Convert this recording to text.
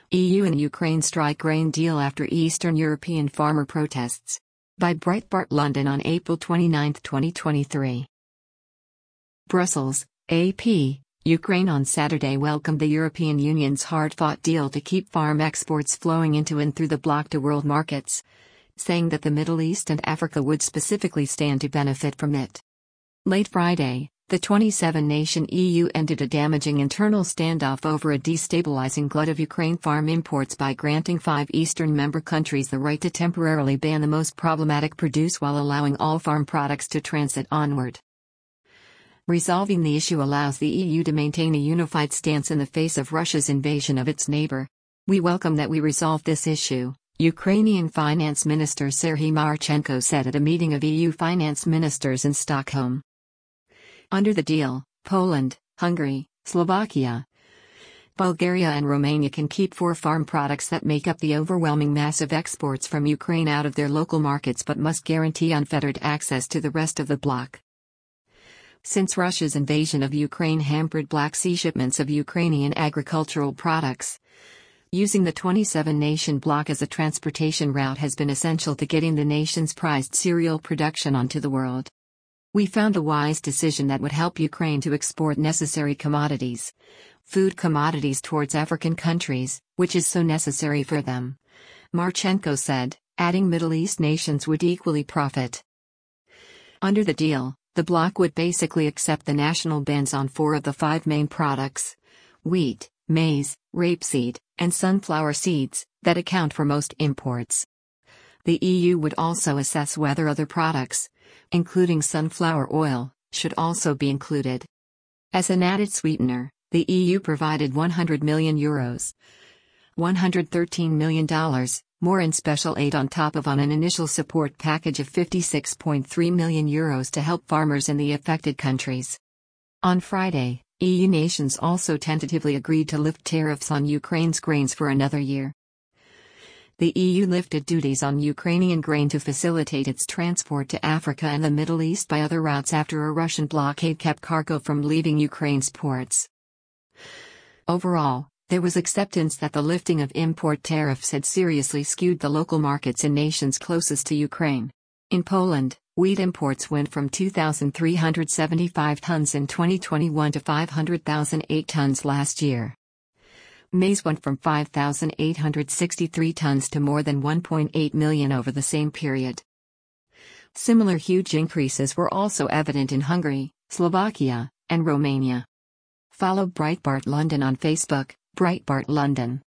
EU and Ukraine strike grain deal after Eastern European farmer protests. By Breitbart London on April 29, 2023. Brussels, AP. Ukraine on Saturday welcomed the European Union's hard-fought deal to keep farm exports flowing into and through the bloc to world markets, saying that the Middle East and Africa would specifically stand to benefit from it. Late Friday, the 27-nation EU ended a damaging internal standoff over a destabilizing glut of Ukraine farm imports by granting 5 Eastern member countries the right to temporarily ban the most problematic produce while allowing all farm products to transit onward. Resolving the issue allows the EU to maintain a unified stance in the face of Russia's invasion of its neighbor. We welcome that we resolve this issue, Ukrainian Finance Minister Serhiy Marchenko said at a meeting of EU finance ministers in Stockholm. Under the deal, Poland, Hungary, Slovakia, Bulgaria and Romania can keep 4 farm products that make up the overwhelming mass of exports from Ukraine out of their local markets but must guarantee unfettered access to the rest of the bloc. Since Russia's invasion of Ukraine hampered Black Sea shipments of Ukrainian agricultural products, using the 27-nation bloc as a transportation route has been essential to getting the nation's prized cereal production onto the world. We found a wise decision that would help Ukraine to export necessary commodities, food commodities towards African countries, which is so necessary for them, Marchenko said, adding Middle East nations would equally profit. Under the deal, the bloc would basically accept the national bans on 4 of the 5 main products: wheat, maize, rapeseed, and sunflower seeds, that account for most imports. The EU would also assess whether other products, including sunflower oil, should also be included. As an added sweetener, the EU provided €100 million, $113 million, more in special aid on top of an initial support package of €56.3 million to help farmers in the affected countries. On Friday, EU nations also tentatively agreed to lift tariffs on Ukraine's grains for another year. The EU lifted duties on Ukrainian grain to facilitate its transport to Africa and the Middle East by other routes after a Russian blockade kept cargo from leaving Ukraine's ports. Overall, there was acceptance that the lifting of import tariffs had seriously skewed the local markets in nations closest to Ukraine. In Poland, wheat imports went from 2,375 tons in 2021 to 500,008 tons last year. Maize went from 5,863 tons to more than 1.8 million over the same period. Similar huge increases were also evident in Hungary, Slovakia, and Romania. Follow Breitbart London on Facebook, Breitbart London.